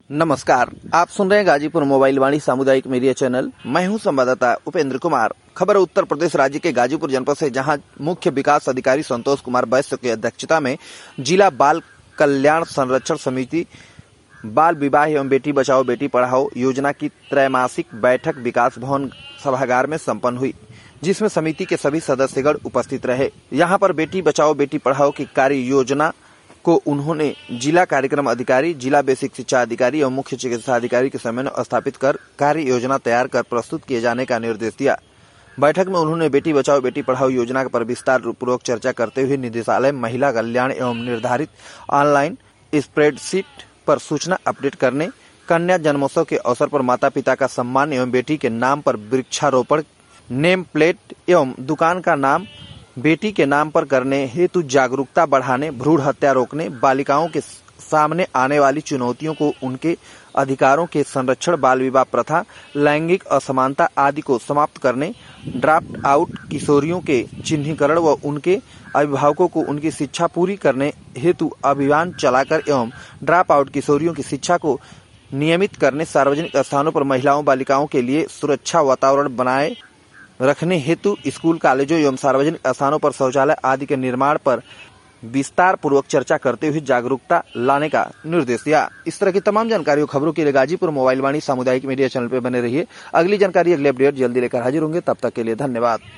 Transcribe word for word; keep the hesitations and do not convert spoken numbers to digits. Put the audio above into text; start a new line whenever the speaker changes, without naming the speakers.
नमस्कार, आप सुन रहे हैं गाजीपुर मोबाइल वाणी सामुदायिक मीडिया चैनल। मैं हूं संवाददाता उपेंद्र कुमार। खबर उत्तर प्रदेश राज्य के गाजीपुर जनपद से, जहां मुख्य विकास अधिकारी संतोष कुमार वैश्य की अध्यक्षता में जिला बाल कल्याण संरक्षण समिति बाल विवाह एवं बेटी बचाओ बेटी पढ़ाओ योजना की त्रैमासिक बैठक विकास भवन सभागार में संपन्न हुई, जिसमें समिति के सभी सदस्यगण उपस्थित रहे। यहां पर बेटी बचाओ बेटी पढ़ाओ की कार्य योजना को उन्होंने जिला कार्यक्रम अधिकारी, जिला बेसिक शिक्षा अधिकारी एवं मुख्य चिकित्सा अधिकारी के समन्वय स्थापित कर कार्य योजना तैयार कर प्रस्तुत किए जाने का निर्देश दिया। बैठक में उन्होंने बेटी बचाओ बेटी पढ़ाओ योजना पर विस्तार पूर्वक चर्चा करते हुए निदेशालय महिला कल्याण एवं निर्धारित ऑनलाइन स्प्रेडशीट पर सूचना अपडेट करने, कन्या जन्मोत्सव के अवसर पर माता पिता का सम्मान एवं बेटी के नाम पर वृक्षारोपण, नेम प्लेट एवं दुकान का नाम बेटी के नाम पर करने हेतु जागरूकता बढ़ाने, भ्रूण हत्या रोकने, बालिकाओं के सामने आने वाली चुनौतियों को उनके अधिकारों के संरक्षण, बाल विवाह प्रथा, लैंगिक असमानता आदि को समाप्त करने, ड्रॉप आउट किशोरियों के चिन्हीकरण व उनके अभिभावकों को उनकी शिक्षा पूरी करने हेतु अभियान चलाकर एवं ड्रॉप आउट किशोरियों की शिक्षा को नियमित करने, सार्वजनिक स्थानों पर महिलाओं बालिकाओं के लिए सुरक्षा वातावरण बनाए रखने हेतु स्कूल, कॉलेजों एवं सार्वजनिक स्थानों पर शौचालय आदि के निर्माण पर विस्तार पूर्वक चर्चा करते हुए जागरूकता लाने का निर्देश दिया। इस तरह की तमाम जानकारी और खबरों के लिए गाजीपुर मोबाइल वाणी सामुदायिक मीडिया चैनल पर बने रहिए। अगली जानकारी, अगले अपडेट जल्दी लेकर हाजिर होंगे। तब तक के लिए धन्यवाद।